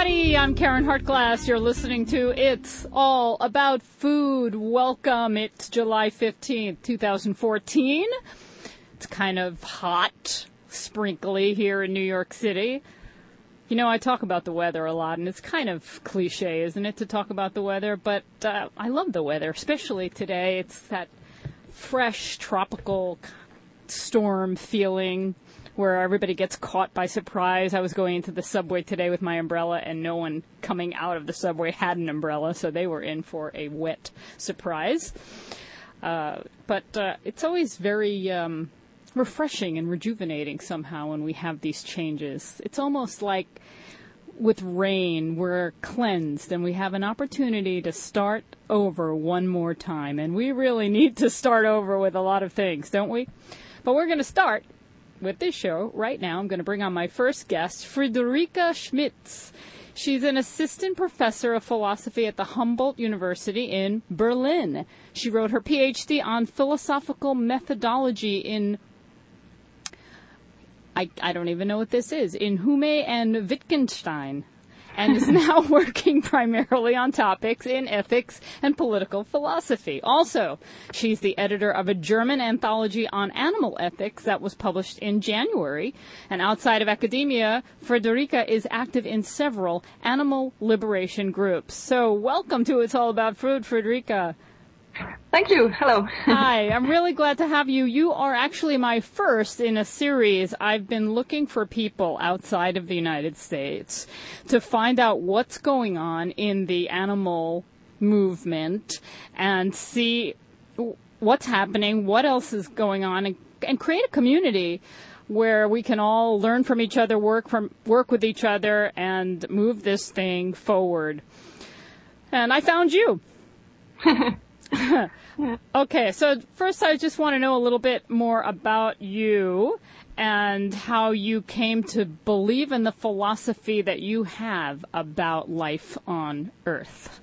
everybody. I'm Karen Hartglass. You're listening to It's All About Food. Welcome. It's July 15th, 2014. It's kind of hot, sprinkly here in New York City. You know, I talk about the weather a lot, and it's kind of cliche, isn't it, to talk about the weather? But I love the weather, especially today. It's that fresh, tropical storm feeling where everybody gets caught by surprise. I was going into the subway today with my umbrella, and no one coming out of the subway had an umbrella, so they were in for a wet surprise. But it's always very refreshing and rejuvenating somehow when we have these changes. It's almost like with rain, we're cleansed, and we have an opportunity to start over one more time. And we really need to start over with a lot of things, don't we? But we're going to start with this show right now. I'm going to bring on my first guest, Friederike Schmitz. She's an assistant professor of philosophy at the Humboldt University in Berlin. She wrote her PhD on philosophical methodology in, I don't even know what this is, in Hume and Wittgenstein, and is now working primarily on topics in ethics and political philosophy. Also, she's the editor of a German anthology on animal ethics that was published in January. And outside of academia, Friederike is active in several animal liberation groups. So welcome to It's All About Food, Friederike. Thank you. Hello. Hi, I'm really glad to have you. You are actually my first in a series. I've been looking for people outside of the United States to find out what's going on in the animal movement and see what's happening, what else is going on, and create a community where we can all learn from each other, work with each other, and move this thing forward. And I found you. Okay, so first I just want to know a little bit more about you and how you came to believe in the philosophy that you have about life on Earth.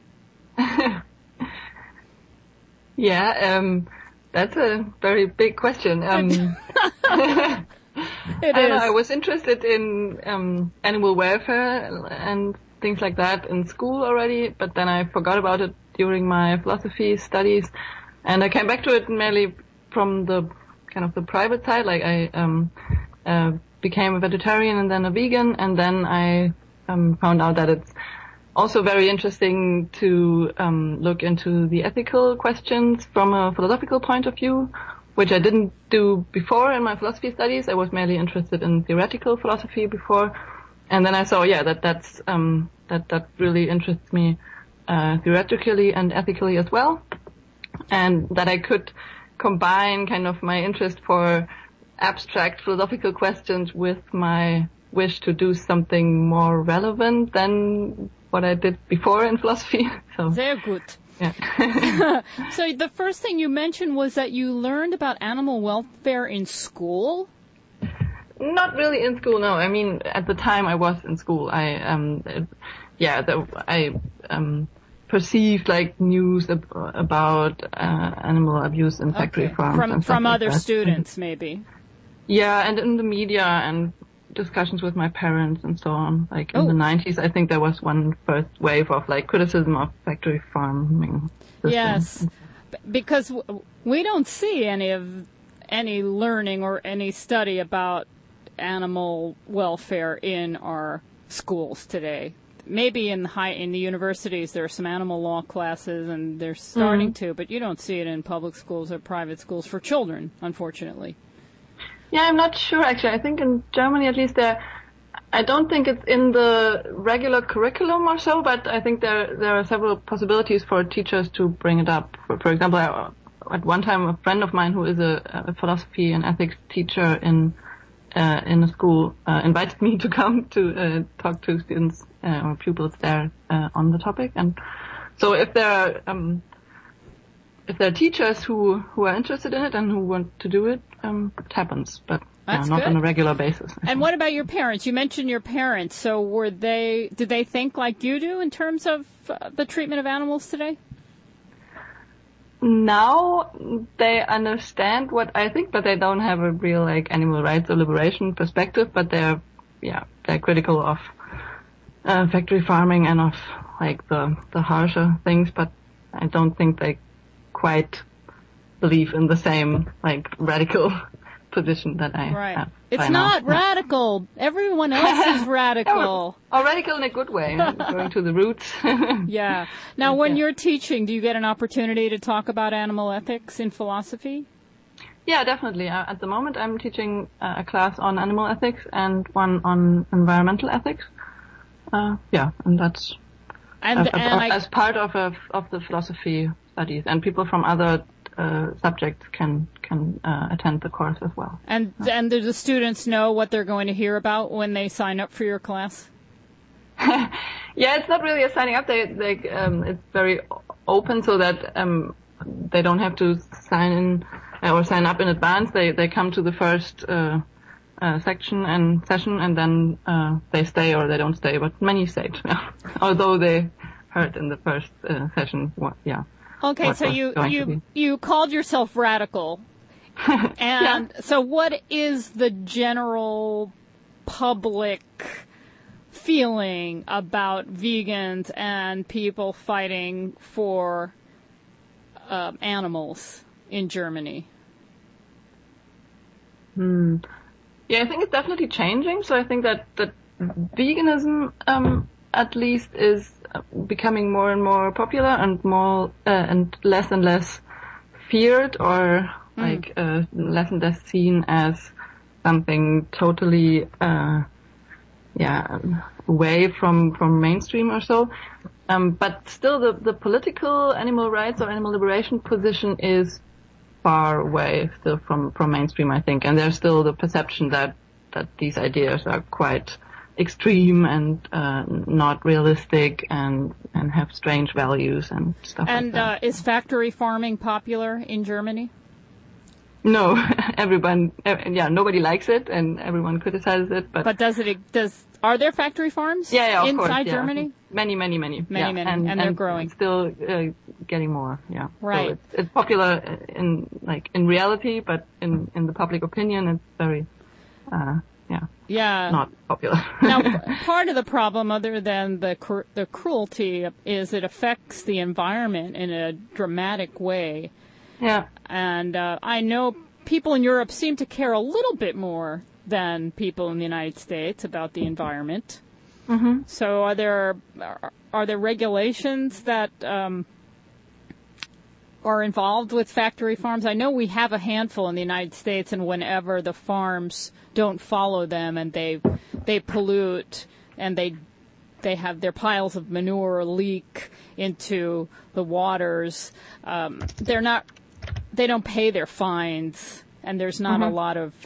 Yeah, that's a very big question. It is. I was interested in animal welfare and things like that in school already, but then I forgot about it during my philosophy studies, and I came back to it mainly from the kind of the private side. Like I became a vegetarian and then a vegan, and then I found out that it's also very interesting to look into the ethical questions from a philosophical point of view, which I didn't do before in my philosophy studies. I was mainly interested in theoretical philosophy before, and then I saw that really interests me theoretically and ethically as well, and that I could combine kind of my interest for abstract philosophical questions with my wish to do something more relevant than what I did before in philosophy. So very good. Yeah. So the first thing you mentioned was that you learned about animal welfare in school? Not really in school, no. I mean, at the time I was in school, I perceived like news about animal abuse in factory farms from other students, maybe. Yeah, and in the media and discussions with my parents and so on. Like in the 90s, I think there was one first wave of like criticism of factory farming systems. Yes, because we don't see any learning or any study about animal welfare in our schools today. Maybe in the universities there are some animal law classes, and they're starting to, but you don't see it in public schools or private schools for children, unfortunately. Yeah, I'm not sure actually. I think in Germany at least I don't think it's in the regular curriculum or so, but I think there are several possibilities for teachers to bring it up. For example, at one time a friend of mine who is a philosophy and ethics teacher in a school invited me to come to talk to students or pupils there on the topic. And so if there are teachers who are interested in it and who want to do it, it happens, but not good. On a regular basis. And what about your parents? You mentioned your parents. So did they think like you do in terms of the treatment of animals today? Now they understand what I think, but they don't have a real like animal rights or liberation perspective. But they're critical of factory farming and of like the harsher things, but I don't think they quite believe in the same like radical position that I have. It's not radical. Everyone else is radical. Or radical in a good way, going to the roots. Yeah. Now, when you're teaching, do you get an opportunity to talk about animal ethics in philosophy? Yeah, definitely. At the moment, I'm teaching a class on animal ethics and one on environmental ethics. And that's as part of the philosophy studies, and people from other subjects can attend the course as well. And do the students know what they're going to hear about when they sign up for your class? Yeah, it's not really a signing up. It's very open, so that they don't have to sign up in advance. They come to the first section and session, and then they stay or they don't stay. But many stayed, although they heard in the first session Okay, so you called yourself radical, and so what is the general public feeling about vegans and people fighting for animals in Germany? Yeah, I think it's definitely changing. So I think that veganism, at least, is becoming more and more popular and more and less feared, or less and less seen as something totally away from mainstream or so. But still, the political animal rights or animal liberation position is far away still from mainstream, I think, and there's still the perception that these ideas are quite extreme and not realistic and have strange values and stuff like that. And is factory farming popular in Germany? No, nobody likes it and everyone criticizes it. But are there factory farms inside Germany? Many. And they're growing. It's still getting more, yeah. Right. So it's popular in reality, but in the public opinion, it's very, not popular. Now, part of the problem, other than the cruelty, is it affects the environment in a dramatic way. Yeah. And I know people in Europe seem to care a little bit more than people in the United States about the environment. Mm-hmm. So are there regulations that are involved with factory farms? I know we have a handful in the United States, and whenever the farms don't follow them and they pollute and they have their piles of manure leak into the waters, they don't pay their fines, and there's not a lot of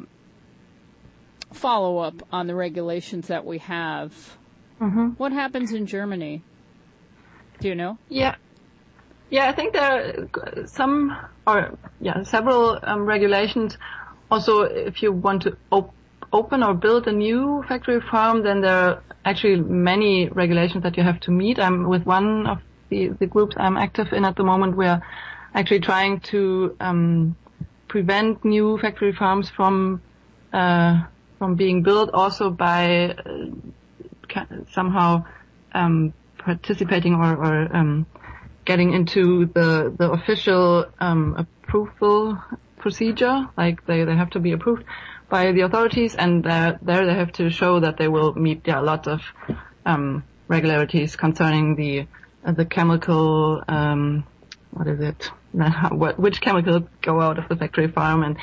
follow-up on the regulations that we have. Mm-hmm. What happens in Germany? Do you know? Yeah, I think there are several regulations. Also, if you want to open or build a new factory farm, then there are actually many regulations that you have to meet. I'm with one of the groups I'm active in at the moment. We're actually trying to prevent new factory farms from being built, also by somehow participating or getting into the official approval procedure. Like they have to be approved by the authorities, and there they have to show that they will meet lots of regularities concerning the chemical which chemicals go out of the factory farm, and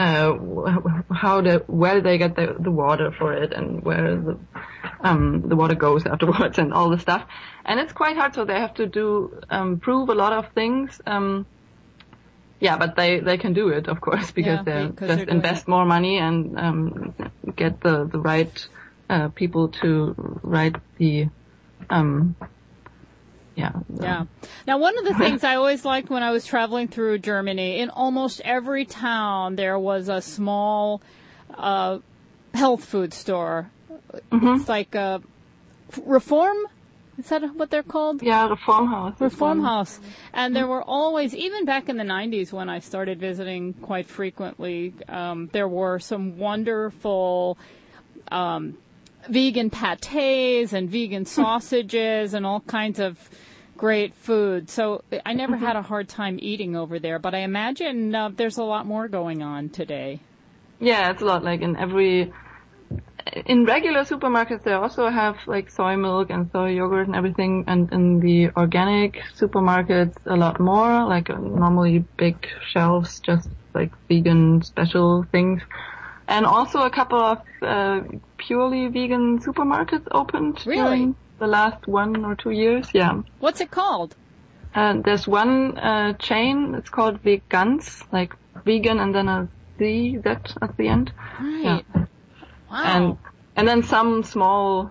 where they get the water for it, and where the water goes afterwards, and all the stuff. And it's quite hard, so they have to prove a lot of things. But they can do it, of course, because they just invest more money and get the right people to write the Now, one of the things I always liked when I was traveling through Germany, in almost every town there was a small health food store. Mm-hmm. It's like a Reform. Is that what they're called? Yeah, Reformhaus. Reformhaus. And there were always, even back in the 90s when I started visiting quite frequently, there were some wonderful vegan pâtés and vegan sausages and all kinds of great food. So I never had a hard time eating over there, but I imagine there's a lot more going on today. Yeah, it's a lot. Like in regular supermarkets, they also have like soy milk and soy yogurt and everything. And in the organic supermarkets, a lot more, like normally big shelves, just like vegan special things. And also a couple of purely vegan supermarkets opened during the last 1 or 2 years. Yeah. What's it called? There's one chain. It's called Vegans, like vegan and then a Z at the end. Right. Yeah. Wow. And then some small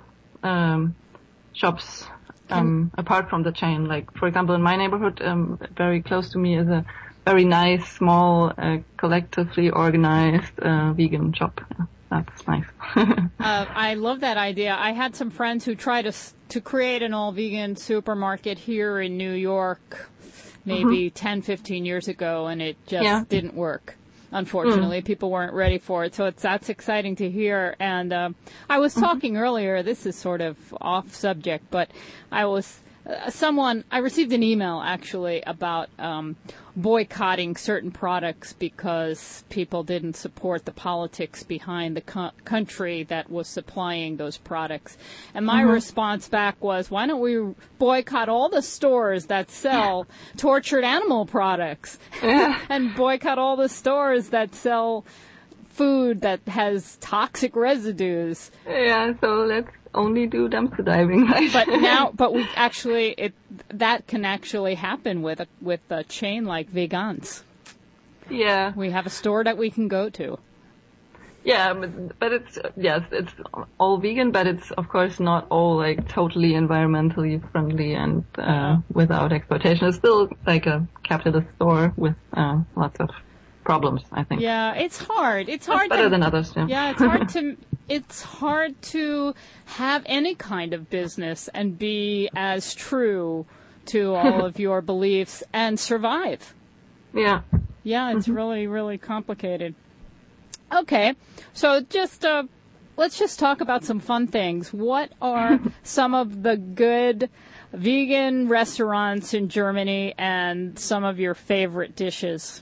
shops apart from the chain. Like for example, in my neighborhood, very close to me is a very nice, small, collectively organized vegan shop. Yeah, that's nice. I love that idea. I had some friends who tried to create an all-vegan supermarket here in New York maybe 10, 15 years ago, and it just didn't work. Unfortunately, people weren't ready for it. So that's exciting to hear. And I was talking earlier, this is sort of off subject, but I received an email actually about boycotting certain products because people didn't support the politics behind the country that was supplying those products. And my response back was, why don't we boycott all the stores that sell tortured animal products and boycott all the stores that sell food that has toxic residues? Yeah, so let's only do dumpster diving, right? But we actually, that can actually happen with a chain like Vegans. Yeah. We have a store that we can go to. Yeah, but it's all vegan, but it's of course not all like totally environmentally friendly and without exploitation. It's still like a capitalist store with lots of problems, I think. Yeah, it's hard. It's hard. Better than others. Yeah, it's hard to have any kind of business and be as true to all of your beliefs and survive. Yeah. Yeah, it's really, really complicated. Okay, so let's just talk about some fun things. What are some of the good vegan restaurants in Germany and some of your favorite dishes?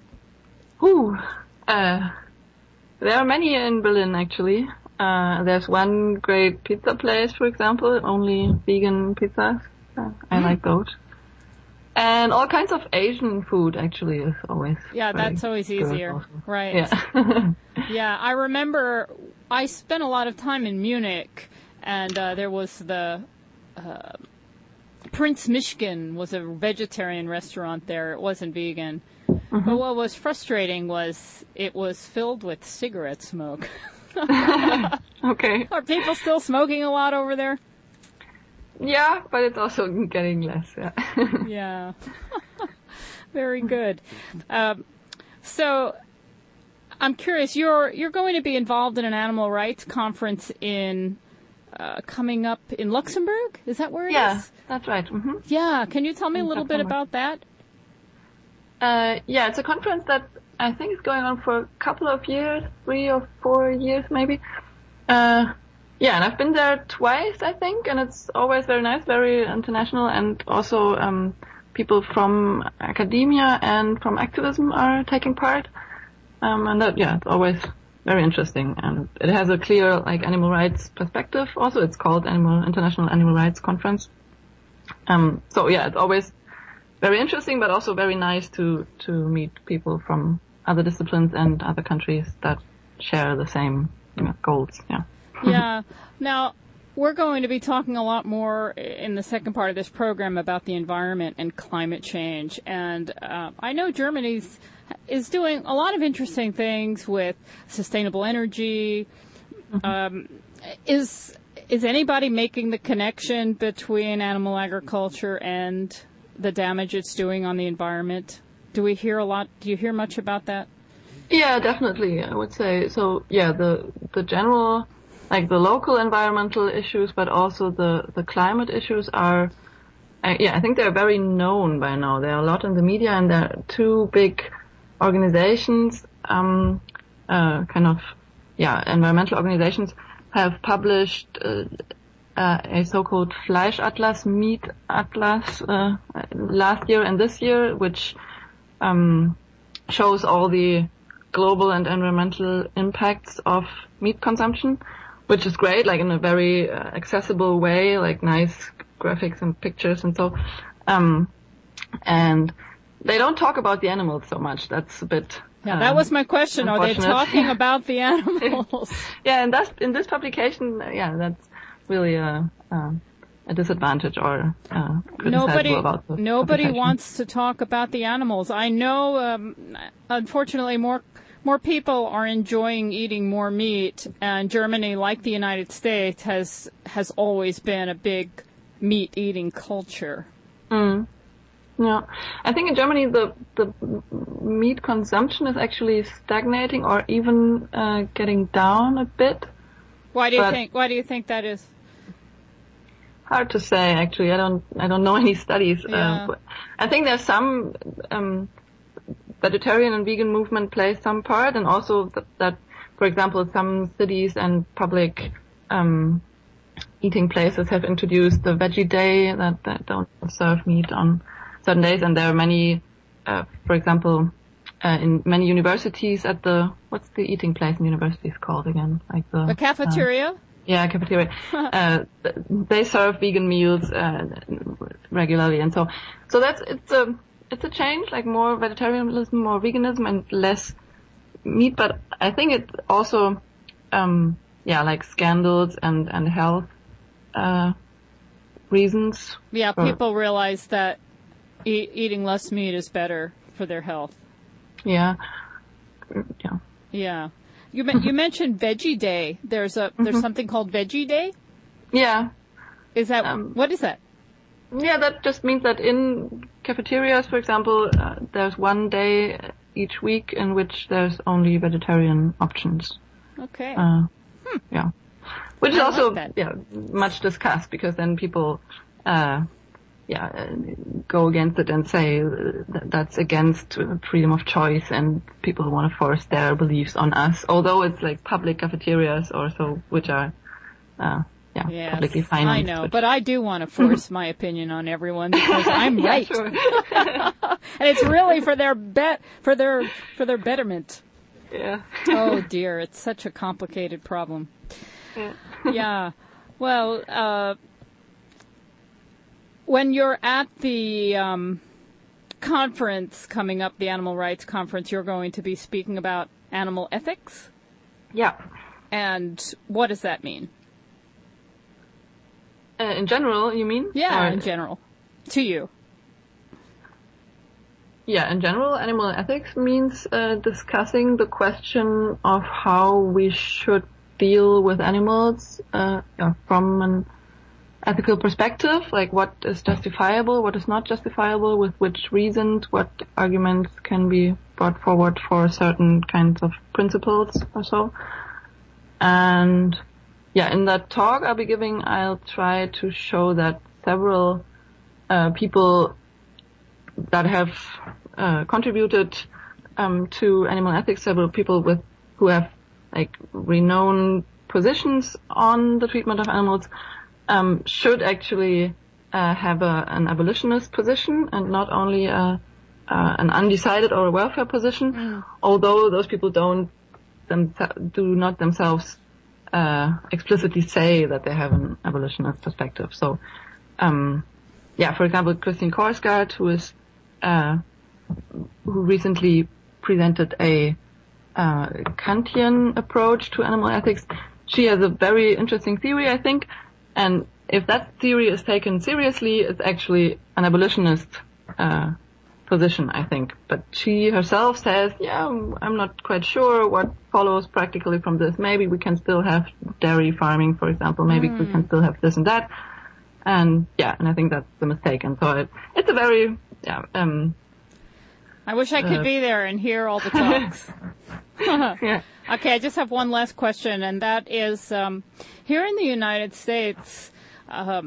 There are many in Berlin, actually. There's one great pizza place, for example, only vegan pizzas. I like those. And all kinds of Asian food, actually, is always that's always easier. Right. Yeah. Yeah, I remember I spent a lot of time in Munich, and there was the Prinz Mishkin was a vegetarian restaurant there. It wasn't vegan. But what was frustrating was it was filled with cigarette smoke. Okay. Are people still smoking a lot over there? Yeah, but it's also getting less. Yeah. Yeah. Very good. So I'm curious. You're going to be involved in an animal rights conference coming up in Luxembourg. Is that where it is? Yeah, that's right. Yeah. Can you tell me a little bit about that? Yeah, it's a conference that I think is going on for a couple of years, 3 or 4 years maybe. Yeah, and I've been there twice, I think, and it's always very nice, very international, and also people from academia and from activism are taking part. And that, it's always very interesting, and it has a clear animal rights perspective. Also, it's called International Animal Rights Conference. So it's always very interesting, but also very nice to meet people from other disciplines and other countries that share the same goals. Yeah. Yeah. Now, we're going to be talking a lot more in the second part of this program about the environment and climate change. And I know Germany is doing a lot of interesting things with sustainable energy. Is anybody making the connection between animal agriculture and the damage it's doing on the environment? Do you hear much about that? Yeah, definitely, I would say. So, the general, the local environmental issues, but also the climate issues are, I think they're very known by now. There are a lot in the media, and there are 2 big organizations, environmental organizations have published a so-called Fleischatlas, Meat Atlas, last year and this year, which shows all the global and environmental impacts of meat consumption, which is great, like in a very accessible way, like nice graphics and pictures and so. And they don't talk about the animals so much. That's a bit. Yeah, that was my question. Are they talking about the animals? Yeah, and in this publication, that's really a disadvantage or criticizable about the nobody wants to talk about the animals. I know, unfortunately, more people are enjoying eating more meat, and Germany, like the United States, has always been a big meat-eating culture. Yeah, I think in Germany the meat consumption is actually stagnating or even getting down a bit. Why do you think that is? Hard to say, actually. I don't know any studies. Yeah. But I think there's some vegetarian and vegan movement plays some part, and also that, for example, some cities and public eating places have introduced the veggie day that don't serve meat on certain days, and there are many, for example, in many universities what's the eating place in universities called again? Like the cafeteria? Cafeteria. They serve vegan meals regularly, and so it's a change, like more vegetarianism, more veganism, and less meat. But I think it also, like scandals and health reasons. Yeah, people realize that eating less meat is better for their health. Yeah. Yeah. You mentioned Veggie Day. There's something called Veggie Day? Yeah. Is that what is that? Yeah, that just means that in cafeterias, for example, there's one day each week in which there's only vegetarian options. Okay. Yeah. Which is also much discussed, because then people go against it and say that's against freedom of choice, and people want to force their beliefs on us, although it's like public cafeterias or so, which are publicly financed. I know, but I do want to force my opinion on everyone because I'm right. Sure. And it's really for their betterment. Yeah. Oh dear, it's such a complicated problem. Yeah. Well, when you're at the conference coming up, the Animal Rights Conference, you're going to be speaking about animal ethics? Yeah. And what does that mean? In general, you mean? Yeah, in general. To you. Yeah, in general, animal ethics means discussing the question of how we should deal with animals from an ethical perspective, like what is justifiable, what is not justifiable, with which reasons, what arguments can be brought forward for certain kinds of principles or so. And in that talk I'll be giving, I'll try to show that several people that have contributed to animal ethics, several people who have like renowned positions on the treatment of animals, should actually have an abolitionist position and not only an undecided or a welfare position, although those people do not themselves explicitly say that they have an abolitionist perspective. So, for example, Christine Korsgaard, who recently presented a Kantian approach to animal ethics, she has a very interesting theory, I think. And if that theory is taken seriously, it's actually an abolitionist position, I think. But she herself says, I'm not quite sure what follows practically from this. Maybe we can still have dairy farming, for example. Maybe we can still have this and that. And I think that's the mistake. And so it's a very, I wish I could be there and hear all the talks. Yeah. Okay, I just have one last question, and that is, here in the United States, a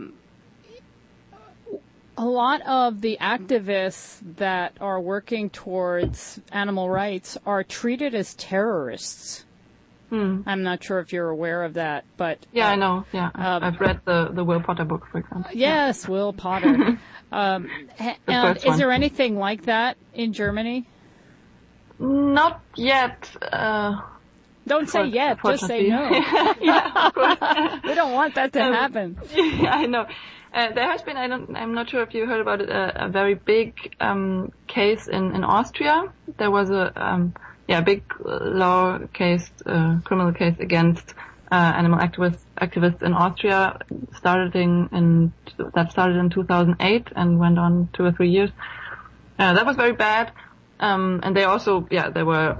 lot of the activists that are working towards animal rights are treated as terrorists. I'm not sure if you're aware of that, but yeah, I know. Yeah, I've read the Will Potter book, for example. Yes, yeah. Will Potter. And is there anything like that in Germany? Not yet. Don't say yet, just say no. Yeah, of course. We don't want that to happen. Yeah, I know. There has been, I'm not sure if you heard about it, a very big case in Austria. There was a big law case, criminal case against animal activists in Austria, starting in 2008 and went on 2 or 3 years. That was very bad. And they also, they were,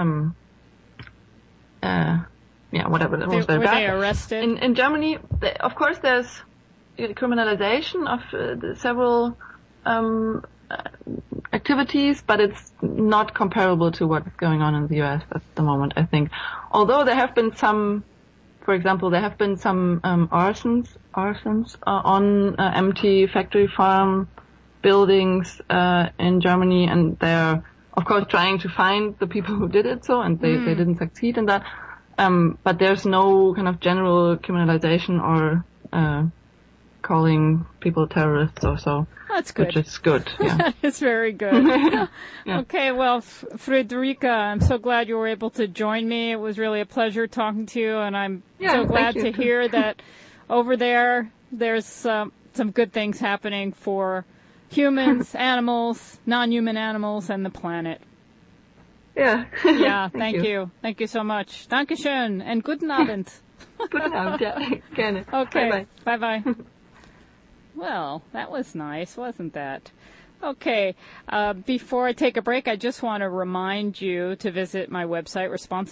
whatever. That was very bad. Were they arrested? In Germany, of course, there's criminalization of several activities, but it's not comparable to what's going on in the US at the moment, I think. Although there have been some, for example, arsons on empty factory farm buildings in Germany, and they're, of course, trying to find the people who did it, and they didn't succeed in that. But there's no kind of general criminalization or calling people terrorists or so. That's good. Which is good, yeah. It's very good. Yeah. Okay, well, Friederike, I'm so glad you were able to join me. It was really a pleasure talking to you, and I'm so glad to hear that over there's some good things happening for humans, animals, non-human animals, and the planet. Yeah. Yeah, thank you. Thank you so much. Dankeschön and guten Abend. Guten Abend, ja. Gerne. Okay. Bye-bye. Well, that was nice, wasn't that? Okay, before I take a break, I just want to remind you to visit my website,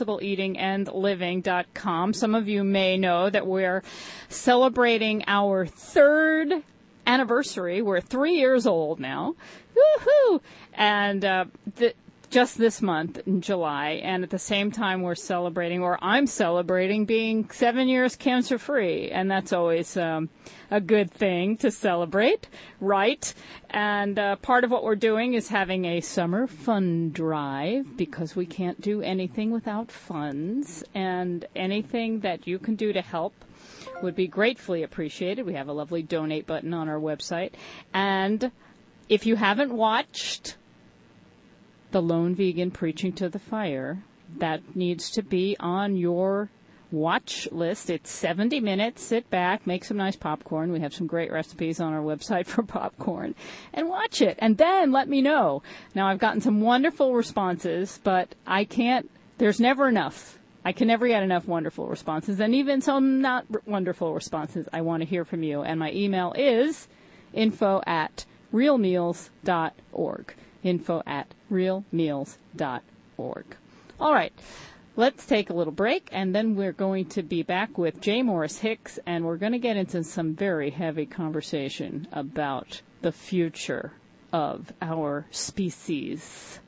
responsibleeatingandliving.com. Some of you may know that we're celebrating our 3rd anniversary. We're 3 years old now. Woohoo! And just this month in July, and at the same time I'm celebrating being 7 years cancer-free, and that's always a good thing to celebrate, right? And part of what we're doing is having a summer fund drive, because we can't do anything without funds, and anything that you can do to help would be gratefully appreciated. We have a lovely donate button on our website. And if you haven't watched The Lone Vegan Preaching to the Fire, that needs to be on your watch list. It's 70 minutes. Sit back, make some nice popcorn. We have some great recipes on our website for popcorn. And watch it. And then let me know. Now, I've gotten some wonderful responses, but there's never enough. I can never get enough wonderful responses. And even some not wonderful responses, I want to hear from you. And my email is info@realmeals.org. info@realmeals.org. All right, let's take a little break, and then we're going to be back with J. Morris Hicks, and we're going to get into some very heavy conversation about the future of our species.